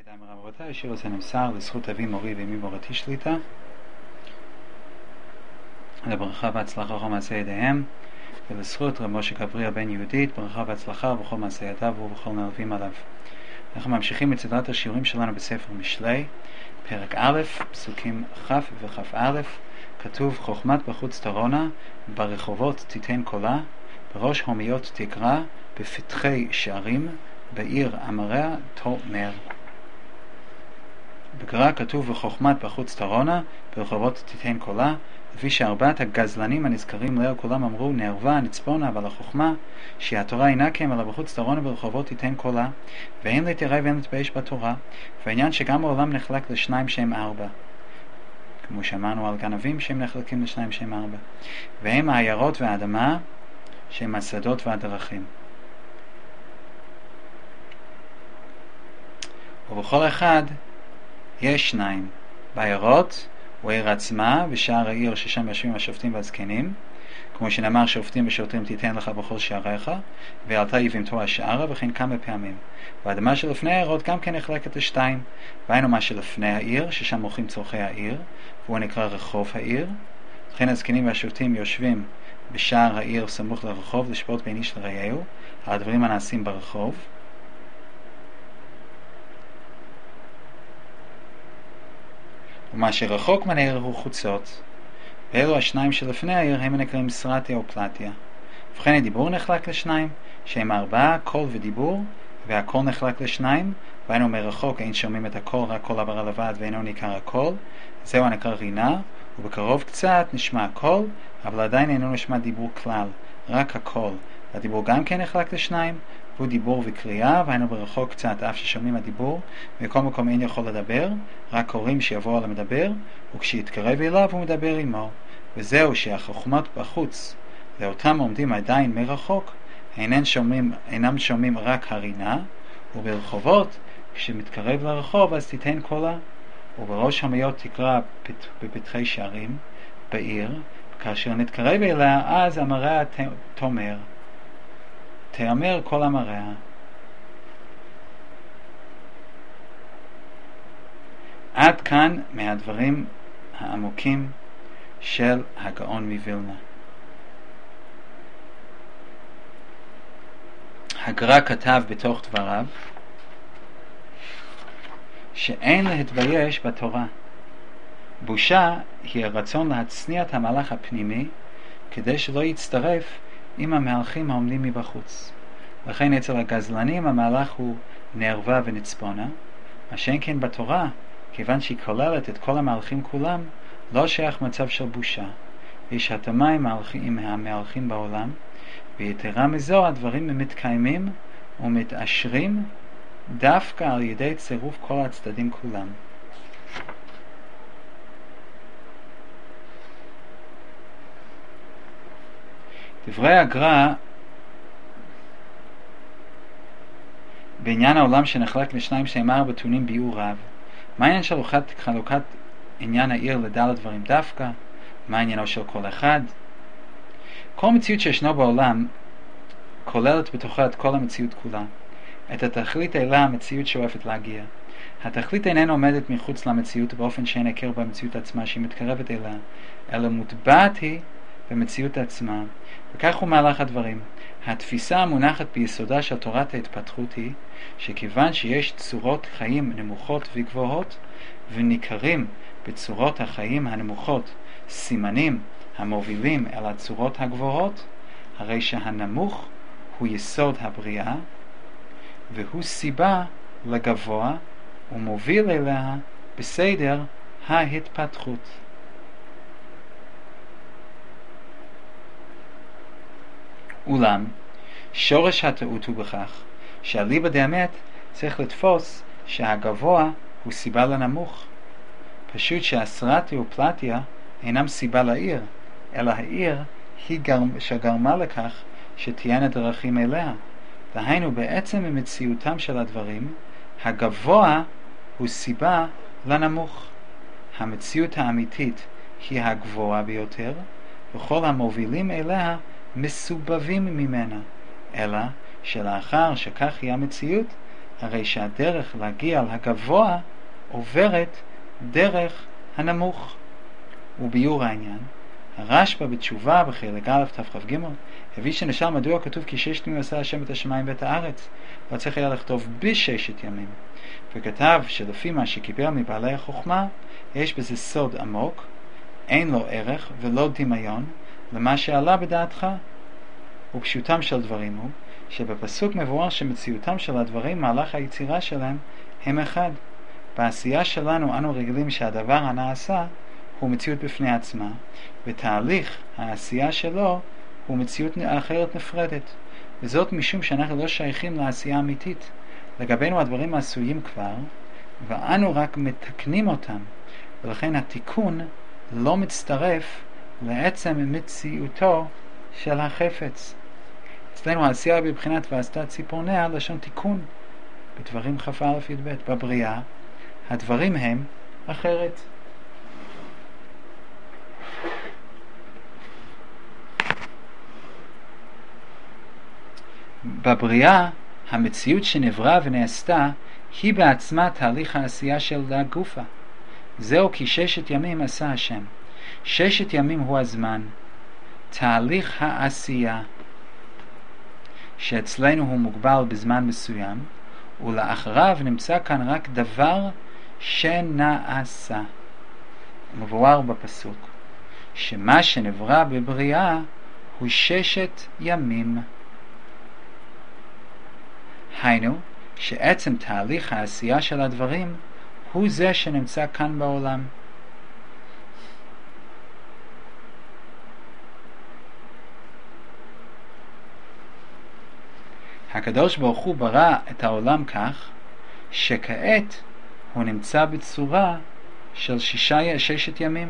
ידיים רבותיי, השיר הזה נמסר לזכות אבי מורי ואמי מורתי שליטה, לברכה והצלחה בכל מעשה ידיהם, ולזכות רב משה גבריאל בן יהודית, ברכה והצלחה בכל מעשה ידיו ובכל נלווים עליו. אנחנו ממשיכים את סדרת השיעורים שלנו בספר משלי, פרק א', פסוקים כ' וכ"א. כתוב: חוכמת בחוץ תרונה, ברחובות תיתן קולה, בראש הומיות תקרא, בפתחי שערים, בעיר אמריה תאמר. בגר"א כתוב: וחוכמת בחוץ תרונה, ברחובות תיתן קולה, לפי שארבעת הגזלנים הנזכרים לעיל כולם אמרו נערבה נצפונה, אבל החוכמה שהתורה אינה קיים אלא בחוץ תרונה ברחובות תיתן קולה, ואין להתיירא ואין להתבייש בתורה. והעניין שגם העולם נחלק לשניים שהם ארבע, כמו שאמרנו על גנבים שהם נחלקים לשניים שהם ארבע, והם העיירות והאדמה שהם השדות והדרכים. ובכל אחד יש שניים, בעיירות הוא עיר עצמה ושער העיר ששם יושבים השופטים והזקנים, כמו שנאמר שופטים ושוטרים תיתן לך בכל שעריך, ועלתה יבמתו השערה, וכן כמה פעמים. והאדמה שלפני העיירות גם כן נחלקת לשתיים, והיינו מה שלפני העיר ששם מוכרים צורכי העיר, והוא נקרא רחוב העיר. לכן הזקנים והשופטים יושבים בשער העיר סמוך לרחוב לשפוט בין איש לרעהו על הדברים הנעשים ברחוב. ומה שרחוק מן העיר הוא חוצות, ואלו השניים שלפני העיר הם נקראים סרטיה ופלטיה. ובכן הדיבור נחלק לשניים, שהם ארבעה, קול ודיבור, והקול נחלק לשניים, והיינו מרחוק אין שומעים את הקול, רק קול עבר לבד ואינו ניכר הקול, זהו הנקרא רינה. ובקרוב קצת נשמע הקול, אבל עדיין אינו נשמע דיבור כלל, רק הקול. הדיבור גם כן נחלק לשניים, והוא דיבור וקריאה, והיינו ברחוק קצת אף ששומעים הדיבור, בכל מקום אין יכול לדבר, רק קוראים שיבואו למדבר, וכשיתקרב אליו הוא מדבר עמו. וזהו שהחוכמת בחוץ לאותם עומדים עדיין מרחוק, אינם שומעים רק הרינה, וברחובות כשמתקרב לרחוב אז תיתן קולה, ובראש המיות תקרא בפתחי שערים בעיר, כאשר נתקרב אליה אז אמריה תאמר כל אמריה. עד כאן מהדברים העמוקים של הגאון מווילנה. הגר"א כתב בתוך דבריו שאין להתבייש בתורה. בושה היא הרצון להצניע את המהלך הפנימי כדי שלא יצטרף עם המהלכים העומדים מבחוץ. לכן אצל הגזלנים המהלך הוא נערבה ונצפונה, מה שאין כן בתורה, כיוון שהיא כוללת את כל המהלכים כולם, לא שייך מצב של בושה. יש התאמה עם המהלכים בעולם, ויתרה מזו הדברים מתקיימים ומתעשרים דווקא על ידי צירוף כל הצדדים כולם. דברי הגר"א בעניין העולם שנחלק לשניים שהם ארבע טעונים ביאור רב. מה העניין של חלוקת עניין העיר לדלת דברים דווקא? מה עניינו של כל אחד? כל מציאות שישנו בעולם כוללת בתוכה את כל המציאות כולה. את התכלית אליה המציאות שואפת להגיע. התכלית איננה עומדת מחוץ למציאות באופן שאין הכר במציאות עצמה שהיא מתקרבת אליה, אלא מוטבעת היא במציאות עצמה. וכך הוא מהלך הדברים. התפיסה המונחת ביסודה של תורת ההתפתחות היא שכיוון שיש צורות חיים נמוכות וגבוהות, וניכרים בצורות החיים הנמוכות סימנים המובילים אל הצורות הגבוהות, הרי שהנמוך הוא יסוד הבריאה, והוא סיבה לגבוה ומוביל אליה בסדר ההתפתחות. אולם שורש הטעות הוא בכך שאליבא דאמת צריך לתפוס שהגבוה הוא סיבה לנמוך. פשוט שהסרטיה ופלטיה אינם סיבה לעיר, אלא העיר היא שגרמה לכך שתהיינה דרכים אליה. דהיינו בעצם ממציאותם של הדברים, הגבוה הוא סיבה לנמוך. המציאות האמיתית היא הגבוהה ביותר, וכל המובילים אליה מסובבים ממנה, אלא שלאחר שכך היא המציאות, הרי שהדרך להגיע לגבוה עוברת דרך הנמוך. וביור העניין, הרשב"א בתשובה בחלק א' תכ"ג הביא שנשאל מדוע כתוב כי 6 ימים עשה השם את השמיים ואת הארץ, לא צריך היה לכתוב ב6 ימים, וכתב שלפי מה שקיבל מבעלי החוכמה יש בזה סוד עמוק, אין לו ערך ולא דמיון למה שעלה בדעתך. ופשוטם של דברים הוא שבפסוק מבואר שמציאותם של הדברים מהלך היצירה שלהם הם אחד. בעשייה שלנו אנו רגילים שהדבר הנעשה הוא מציאות בפני עצמה, ותהליך העשייה שלו הוא מציאות אחרת נפרדת, וזאת משום שאנחנו לא שייכים לעשייה אמיתית. לגבינו הדברים עשויים כבר, ואנו רק מתקנים אותם, ולכן התיקון לא מצטרף לעצם מציאותו של החפץ. אצלנו העשייה בבחינת ועשתה ציפורניה לשון תיקון, בדברים כ"א י"ב. בבריאה הדברים הם אחרת. בבריאה המציאות שנברא ונעשתה היא בעצמה תהליך העשייה של הגופה. זהו כי 6 ימים עשה השם. 6 ימים הוא הזמן, תהליך העשייה, שאצלנו הוא מוגבל בזמן מסוים, ולאחריו נמצא כאן רק דבר שנעשה. מבואר בפסוק שמה שנברא בבריאה הוא 6 ימים. היינו שעצם תהליך העשייה של הדברים הוא זה שנמצא כאן בעולם. הקדוש ברוך הוא ברא את העולם כך שכעת הוא נמצא בצורה של 6 ימים.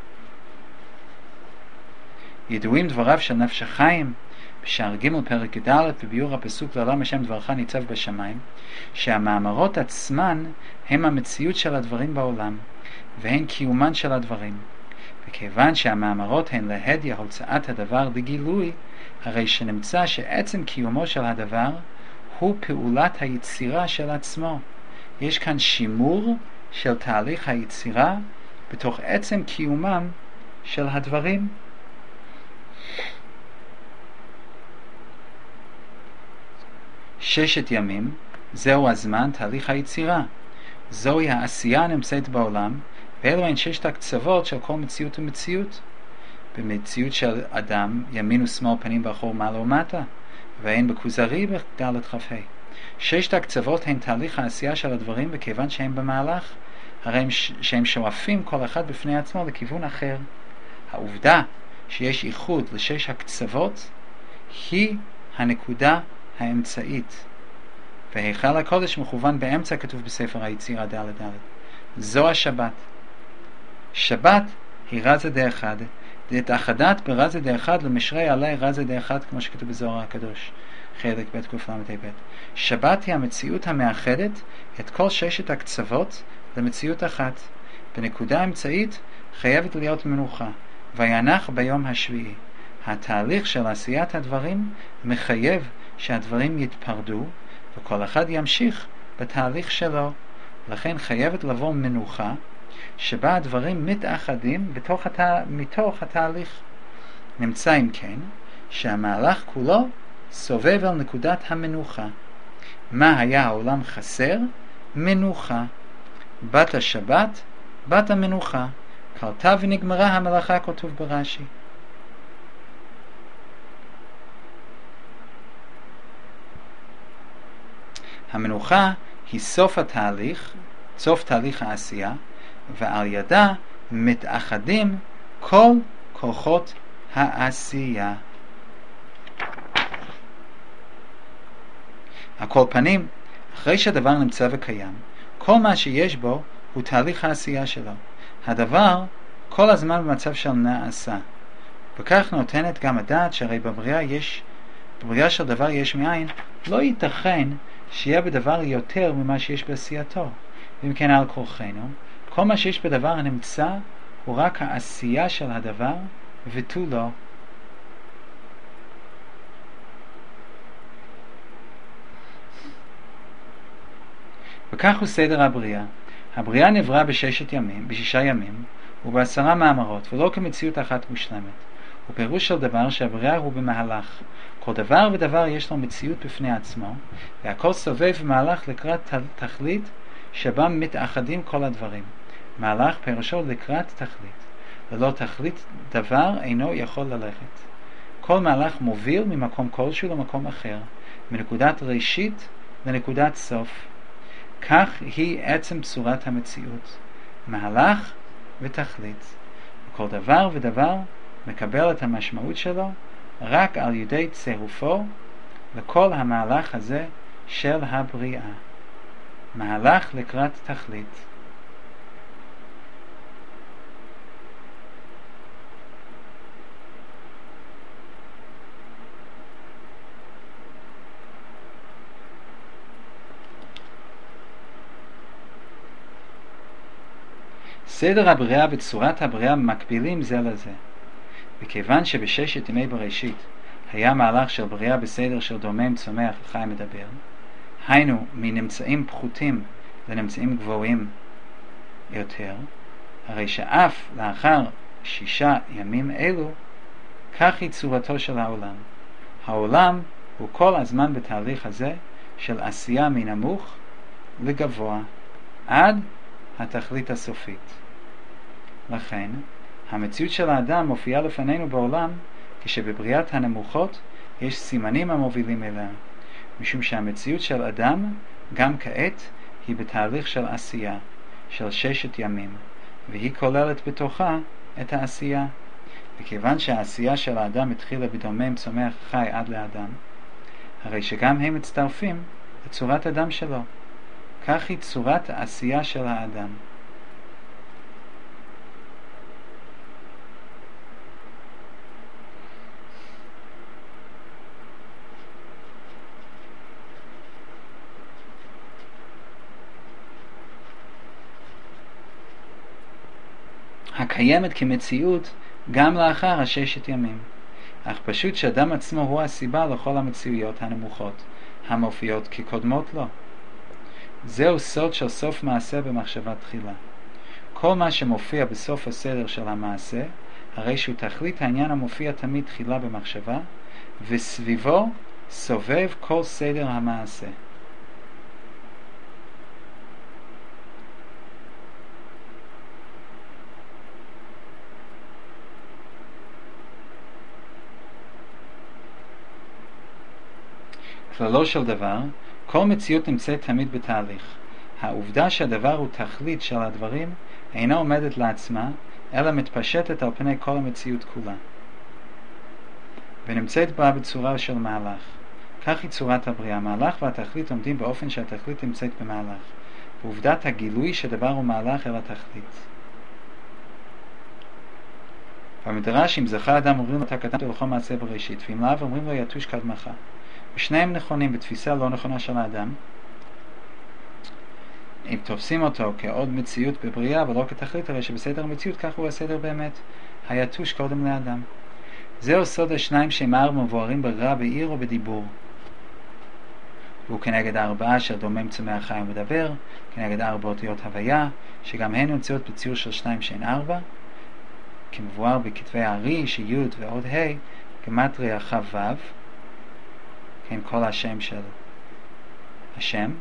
ידועים דבריו של נפש החיים בשער ג' פרק ג' בביאור הפסוק לעולם השם דברך ניצב בשמיים, שהמאמרות עצמן הם המציאות של הדברים בעולם והן קיומן של הדברים, וכיוון שהמאמרות הן להדיה הוצאת הדבר לגילוי, הרי שנמצא שעצם קיומו של הדבר הוא פעולת היצירה של עצמו. יש כאן שימור של תהליך היצירה בתוך עצם קיומם של הדברים. ששת ימים זהו הזמן תהליך היצירה, זוהי העשייה הנמצאת בעולם, ואלו הן 6 הקצוות של כל מציאות ומציאות. במציאות של אדם ימין ושמאל פנים ואחור מעלה ומטה, והן בכוזרי בד' כ"ה. 6 הקצוות הן תהליך העשייה של הדברים, וכיוון שהם במהלך, הרי שהם שואפים כל אחד בפני עצמו לכיוון אחר. העובדה שיש איחוד ל6 הקצוות היא הנקודה האמצעית, והיכל הקודש מכוון באמצע, כתוב בספר היצירה ד'. זו השבת. שבת היא רזה דאחד, דאחדת ברזה דאחד למשרי עלי רזה דאחד, כמו שכתוב בזוהר הקדוש חלק ב' קל"ב. שבת היא המציאות המאחדת את כל 6 הקצוות למציאות אחת. בנקודה אמצעית חייבת להיות מנוחה, וינח ביום השביעי. התהליך של עשיית הדברים מחייב שהדברים יתפרדו וכל אחד ימשיך בתהליך שלו, לכן חייבת לבוא מנוחה שבה הדברים מתאחדים מתוך התהליך. נמצא אם כן שהמהלך כולו סובב על נקודת המנוחה. מה היה העולם חסר? מנוחה. בת השבת, בת המנוחה, קרתה ונגמרה המלאכה, כתוב ברש"י. המנוחה היא סוף התהליך, סוף תהליך העשייה, ועל ידה מתאחדים כל כוחות העשייה. על כל פנים, אחרי שהדבר נמצא וקיים, כל מה שיש בו הוא תהליך העשייה שלו. הדבר כל הזמן במצב של נעשה. וכך נותנת גם הדעת שהרי בבריאה של דבר יש מאין, לא ייתכן שיהיה בדבר יותר ממה שיש בעשייתו. ואם כן על כורחנו, כל מה שיש בדבר הנמצא הוא רק העשייה של הדבר ותו לא. וכך הוא סדר הבריאה. הבריאה נברא בשישה ימים וב10 מאמרות, ולא כמציאות אחת מושלמת. ופירוש של דבר שהבריאה הוא במהלך. כל דבר ודבר יש לו מציאות בפני עצמו, והכל סובב ומהלך לקראת תכלית שבה מתאחדים כל הדברים. מהלך פירושו לקראת תכלית. ללא תכלית דבר אינו יכול ללכת. כל מהלך מוביל ממקום כלשהו למקום אחר, מנקודת ראשית לנקודת סוף. כך היא עצם צורת המציאות, מהלך ותכלית. וכל דבר ודבר מקבל את המשמעות שלו רק על ידי צירופו לכל המהלך הזה של הבריאה. מהלך לקראת תכלית. סדר הבריאה וצורת הבריאה מקבילים זה לזה. וכיוון שבששת ימי בראשית היה מהלך של בריאה בסדר של דומם, צומח וחי מדבר, היינו מנמצאים פחותים לנמצאים גבוהים יותר, הרי שאף לאחר 6 ימים אלו, כך היא צורתו של העולם. העולם הוא כל הזמן בתהליך הזה של עשייה מנמוך לגבוה, עד התכלית הסופית. לכן, המציאות של האדם מופיעה לפנינו בעולם כשבבריאת הנמוכות יש סימנים המובילים אליה, משום שהמציאות של אדם גם כעת היא בתהליך של עשייה, של 6 ימים, והיא כוללת בתוכה את העשייה. וכיוון שהעשייה של האדם התחילה בדומם, צומח, חי עד לאדם, הרי שגם הם מצטרפים לצורת אדם שלו. כך היא צורת העשייה של האדם. הקיימת כמציאות גם לאחר 6 ימים. אך פשוט שאדם עצמו הוא הסיבה לכל המציאויות הנמוכות, המופיעות כקודמות לו. זהו סוד של סוף מעשה במחשבה תחילה. כל מה שמופיע בסוף הסדר של המעשה, הרי שהוא תכלית העניין המופיע תמיד תחילה במחשבה, וסביבו סובב כל סדר המעשה. כללו של דבר, כל מציאות נמצאת תמיד בתהליך. העובדה שהדבר הוא תכלית של הדברים אינה עומדת לעצמה, אלא מתפשטת על פני כל המציאות כולה. ונמצאת בה בצורה של מהלך. כך היא צורת הבריאה. המהלך והתכלית עומדים באופן שהתכלית נמצאת במהלך. ועובדת הגילוי שדבר הוא מהלך אל התכלית. במדרש, אם זכה אדם אומרים לו אתה קדמת לכל מעשה בראשית, ואם לאו אומרים לו יתוש קדמך. ושניהם נכונים בתפיסה לא נכונה של האדם. אם תופסים אותו כעוד מציאות בבריאה ולא כתכלית, הרי שבסדר המציאות כך הוא הסדר באמת. היתוש קודם לאדם. זהו סוד השניים שהם 4 מבוארים ברע, בעיר או בדיבור. והוא כנגד 4 של דומם, צומח, חי ומדבר, כנגד 4 אותיות הוויה, שגם הן נמצאות בציור של 2 שהן 4, כמבואר בכתבי הארי, שי' ועוד ה', גמטריה כ"ו, כן, כל השם של השם.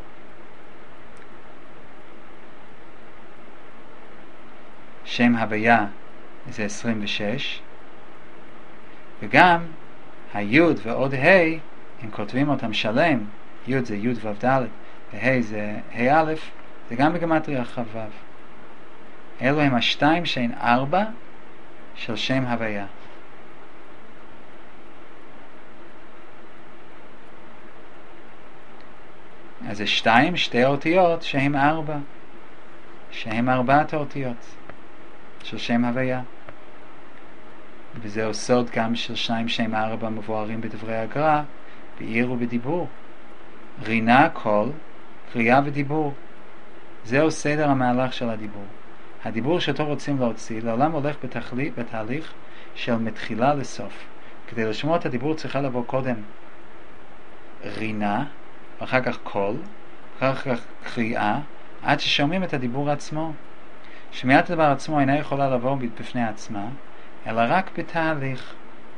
שם הוויה זה 26, וגם היוד ועוד ה' אם כותבים אותם שלם, יוד זה יוד ו' ד' וה' זה ה' א', זה גם בגמטריה כ"ו. אלו הם 2 שהן 4 של שם הוויה. אז זה 2, 2 אותיות שהם 4, שהם 4 האותיות של שם הוויה. וזהו סוד גם של 2 שהם 4 מבוארים בדברי הגר"א, בעיר ובדיבור. רינה, קול, קריאה ודיבור. זהו סדר המהלך של הדיבור. הדיבור שאותו רוצים להוציא לעולם הולך בתהליך של מתחילה לסוף. כדי לשמוע את הדיבור צריכה לבוא קודם רינה, ואחר כך קול, כך קריאה, עד ששומעים את הדיבור עצמו. שמיעת הדבר עצמו אינה יכולה לבוא בפני עצמה, אלא רק בתהליך.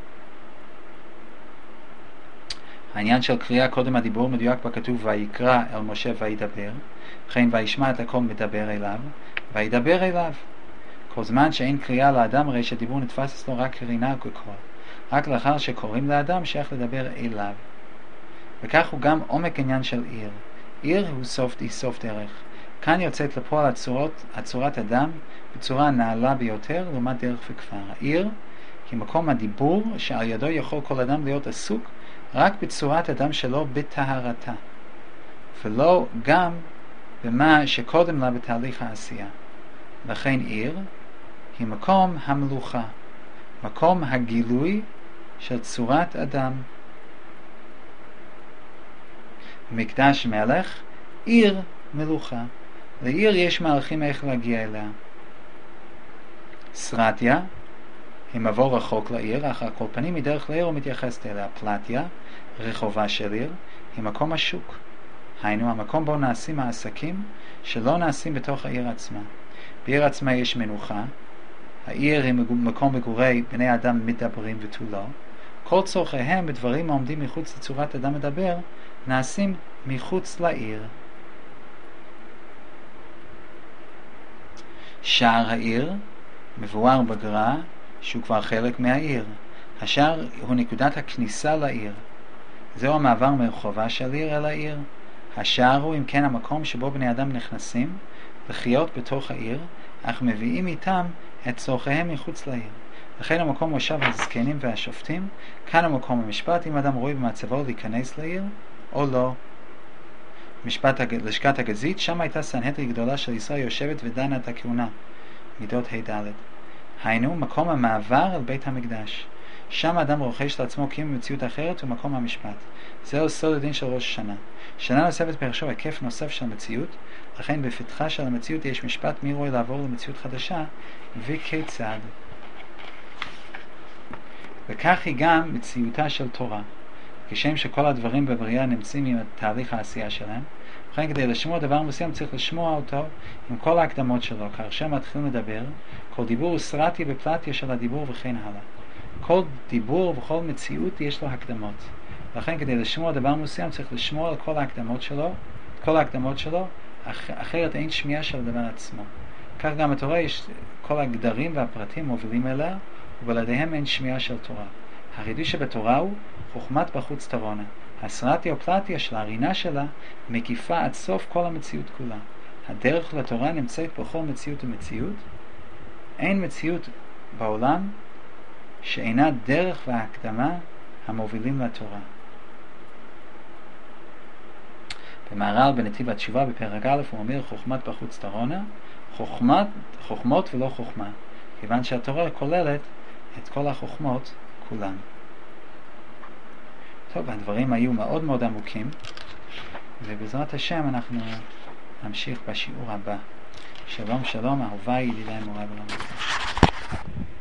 העניין של קריאה קודם הדיבור מדויק בכתוב ויקרא אל משה וידבר, וכן וישמע את הכל מדבר אליו, וידבר אליו. כל זמן שאין קריאה לאדם הרי שדיבור נתפס אצלו רק כרינה וכקול. רק לאחר שקוראים לאדם שייך לדבר אליו. וכך הוא גם עומק עניין של עיר. עיר הוא סוף דרך. כאן יוצאת לפועל הצורת אדם בצורה הנעלה ביותר לעומת דרך וכפר. העיר היא מקום הדיבור שעל ידו יכול כל אדם להיות עסוק רק בצורת אדם שלו בטהרתה, ולא גם במה שקודם לה בתהליך העשייה. לכן עיר היא מקום המלוכה, מקום הגילוי של צורת אדם. מקדש מלך, עיר מלוכה. לעיר יש מהלכים איך להגיע אליה. סרטיה היא מבוא רחוק לעיר, אך על כל פנים מדרך לעיר הוא מתייחסת אליה. פלטיה, רחובה של עיר, היא מקום השוק. היינו, המקום בו נעשים העסקים שלא נעשים בתוך העיר עצמה. בעיר עצמה יש מנוחה. העיר היא מקום מגורי בני אדם מדברים ותו לא. כל צורכיהם בדברים העומדים מחוץ לצורת אדם מדבר נעשים מחוץ לעיר. שער העיר מבואר בגר"א שהוא כבר חלק מהעיר. השער הוא נקודת הכניסה לעיר. זהו המעבר מרחובה של עיר אל העיר. השער הוא אם כן המקום שבו בני אדם נכנסים לחיות בתוך העיר, אך מביאים איתם את צורכיהם מחוץ לעיר. לכן המקום מושב הזקנים והשופטים, כאן המקום המשפט אם אדם רואה במצבו להיכנס לעיר או לא. לשכת הגזית, שם הייתה סנהדרין גדולה של ישראל יושבת ודנה את הכהונה. מידות ה' ד'. היינו, מקום המעבר אל בית המקדש. שם אדם רוכש לעצמו קיום במציאות אחרת ומקום המשפט. זהו סוד הדין של ראש השנה. שנה נוספת פירושו היקף נוסף של מציאות, לכן בפתחה של המציאות יש משפט מי רואה לעבור למציאות חדשה וכיצד. וכך היא גם מציאותה של תורה. כשם שכל הדברים בבריאה נמצאים עם תהליך העשייה שלהם, לכן כדי לשמוע דבר מסוים צריך לשמוע אותו עם כל ההקדמות שלו. כאשר מתחילים לדבר, כל דיבור הוא סרטיה ופלטיה של הדיבור וכן הלאה. כל דיבור וכל מציאות יש לו הקדמות. לכן כדי לשמוע דבר מסוים צריך לשמוע על כל ההקדמות שלו, אחרת אין שמיעה של הדבר עצמו. כך גם התורה יש כל הגדרים והפרטים מובילים אליה, ובלעדיהם אין שמיעה של תורה. החידוש שבתורה הוא חוכמת בחוץ תרונה. הסרטיה או פלטיה של הרינה שלה מקיפה עד סוף כל המציאות כולה. הדרך לתורה נמצאת בכל מציאות ומציאות. אין מציאות בעולם שאינה דרך והקדמה המובילים לתורה. במהר"ל בנתיב התשובה בפרק א' הוא אומר חוכמת בחוץ תרונה, חוכמות ולא חוכמה, כיוון שהתורה כוללת את כל החוכמות כולן. טוב, הדברים היו מאוד מאוד עמוקים, ובעזרת השם אנחנו נמשיך בשיעור הבא. שלום שלום, אהוביי, ידידיי, מוריי ורבותיי.